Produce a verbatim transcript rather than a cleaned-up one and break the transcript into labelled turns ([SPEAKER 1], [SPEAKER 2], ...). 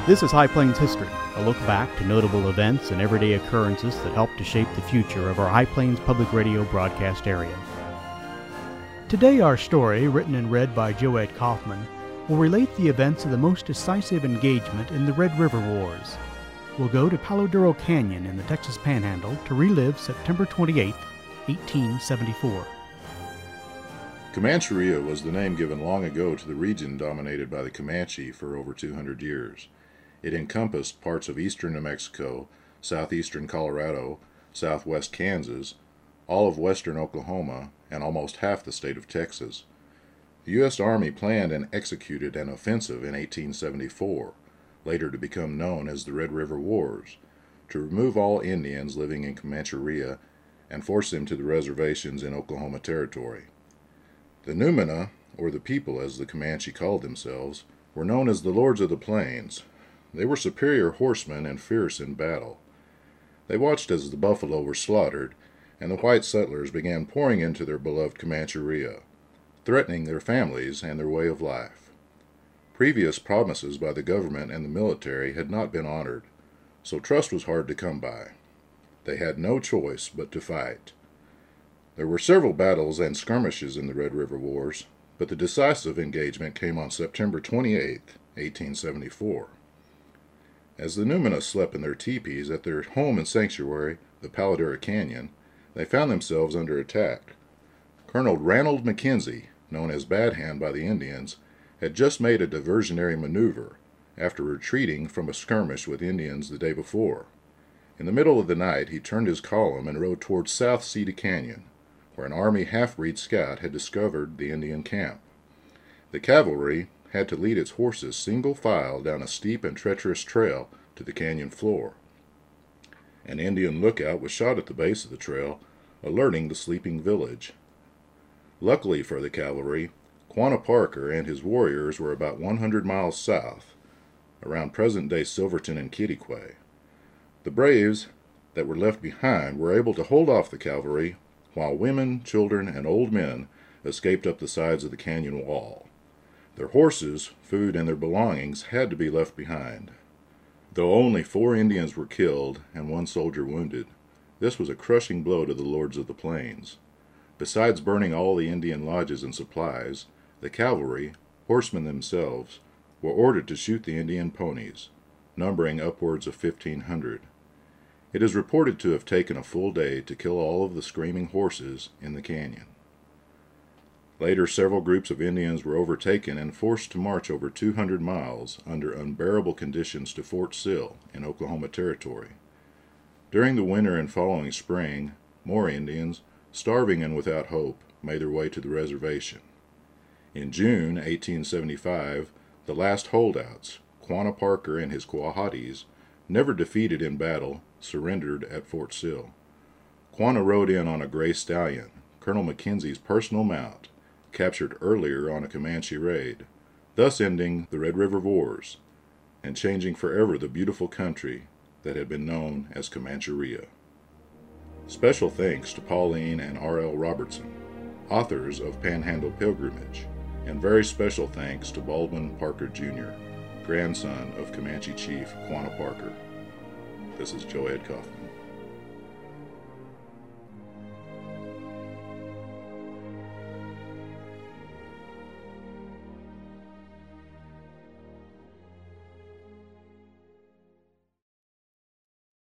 [SPEAKER 1] This is High Plains History, a look back to notable events and everyday occurrences that helped to shape the future of our High Plains Public Radio broadcast area. Today our story, written and read by Joed Kaufman, will relate the events of the most decisive engagement in the Red River Wars. We'll go to Palo Duro Canyon in the Texas Panhandle to relive September twenty-eighth, eighteen seventy-four.
[SPEAKER 2] Comancheria was the name given long ago to the region dominated by the Comanche for over two hundred years. It encompassed parts of eastern New Mexico, southeastern Colorado, southwest Kansas, all of western Oklahoma, and almost half the state of Texas. The U S Army planned and executed an offensive in eighteen seventy-four, later to become known as the Red River Wars, to remove all Indians living in Comancheria and force them to the reservations in Oklahoma Territory. The Numina, or the people as the Comanche called themselves, were known as the Lords of the Plains. They were superior horsemen and fierce in battle. They watched as the buffalo were slaughtered, and the white settlers began pouring into their beloved Comancheria, threatening their families and their way of life. Previous promises by the government and the military had not been honored, so trust was hard to come by. They had no choice but to fight. There were several battles and skirmishes in the Red River Wars, but the decisive engagement came on September twenty-eighth, eighteen seventy-four. As the Numina slept in their teepees at their home and sanctuary, the Palo Duro Canyon, they found themselves under attack. Colonel Ranald McKenzie, known as Bad Hand by the Indians, had just made a diversionary maneuver after retreating from a skirmish with Indians the day before. In the middle of the night, he turned his column and rode towards South Cedar Canyon, where an Army half-breed scout had discovered the Indian camp. The cavalry had to lead its horses single file down a steep and treacherous trail to the canyon floor. An Indian lookout was shot at the base of the trail, alerting the sleeping village. Luckily for the cavalry, Quanah Parker and his warriors were about one hundred miles south, around present-day Silverton and Kittiquay. The braves that were left behind were able to hold off the cavalry, while women, children, and old men escaped up the sides of the canyon wall. Their horses, food, and their belongings had to be left behind. Though only four Indians were killed and one soldier wounded, this was a crushing blow to the Lords of the Plains. Besides burning all the Indian lodges and supplies, the cavalry, horsemen themselves, were ordered to shoot the Indian ponies, numbering upwards of fifteen hundred. It is reported to have taken a full day to kill all of the screaming horses in the canyon. Later, several groups of Indians were overtaken and forced to march over two hundred miles under unbearable conditions to Fort Sill in Oklahoma Territory. During the winter and following spring, more Indians, starving and without hope, made their way to the reservation. In June eighteen seventy-five, the last holdouts, Quanah Parker and his Quahatis, never defeated in battle, surrendered at Fort Sill. Quanah rode in on a gray stallion, Colonel McKenzie's personal mount, captured earlier on a Comanche raid, thus ending the Red River Wars and changing forever the beautiful country that had been known as Comancheria. Special thanks to Pauline and R L Robertson, authors of Panhandle Pilgrimage, and very special thanks to Baldwin Parker Junior, grandson of Comanche Chief Quanah Parker. This is Joed Kaufman.